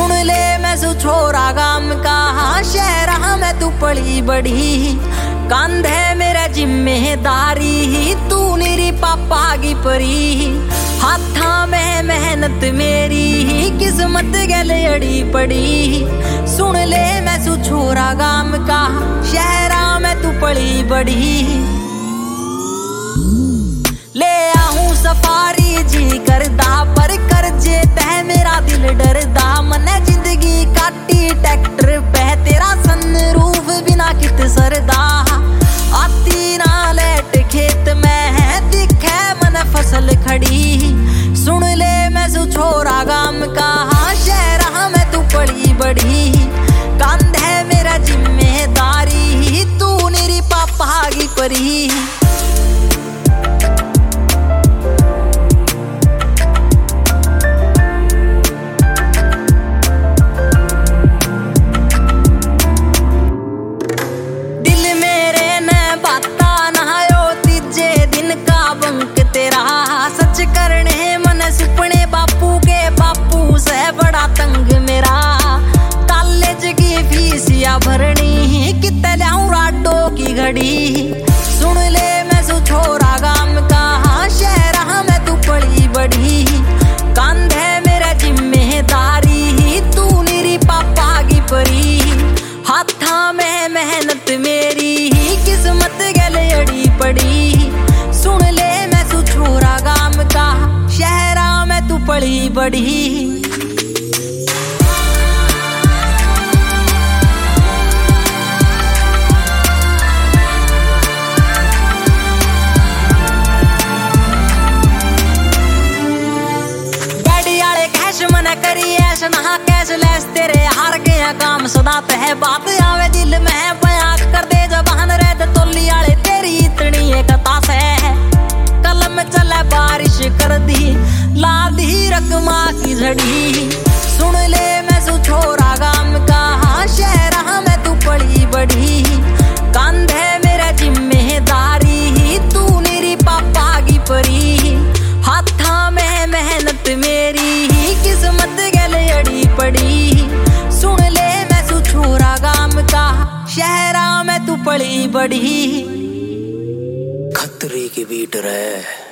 सुन ले मैं सु छोरा गाम का, शहरा में तू पली बड़ी। कांधे मेरा जिम्मेदारी, तू मेरी पापा की परी। हाथा में मेहनत मेरी, किस्मत गले अड़ी पड़ी। सुन ले मैं सु छोरा गाम का, शहरा में तू पली बड़ी। ले आऊं सफारी जी करदा, पर कर्जे तह मेरा दिल डरदा। मने जिंदगी काटी ट्रैक्टर पे, तेरा सनरूफ बिना कित सरदा। आती ना लेट खेत में, दिखे मन फसल खड़ी। सुन ले मैं सु छोरा गाम का, शहरा में तू पली बड़ी। कांधे मेरा जिम्मेदारी, तू मेरी पापा की परी। भरनी कितने लाऊं राडो की घड़ी। सुन ले मैं सु छोरा गाम का, शहरा में तू पली बड़ी। कांधे मेरा जिम्मेदारी, तू मेरी पापा की परी। हाथा में मेहनत मेरी, किस्मत गले अड़ी पड़ी। सुन ले मैं सु छोरा गाम का, शहरा में तू पली बड़ी। करी ऐश नहा कैशलेस, तेरे हार गया काम सदा तह। बात आवे दिल में बयां कर दे जबान रे, तोली आले तेरी इतनी एक तास है। कलम चले बारिश कर दी, ला दी रकमा की झड़ी। सुन ले मैं सु छोरा गाम का, शहरा में तू पली बड़ी। कांधे मेरा जिम्मेदारी, तू मेरी पापा की परी। हाथा में मेहनत मेरी, किस्मत गले अड़ी पड़ी। सुन ले मैं सु छोरा गाम का, शहरा में तू पली बड़ी। खतरे की बीट रहे।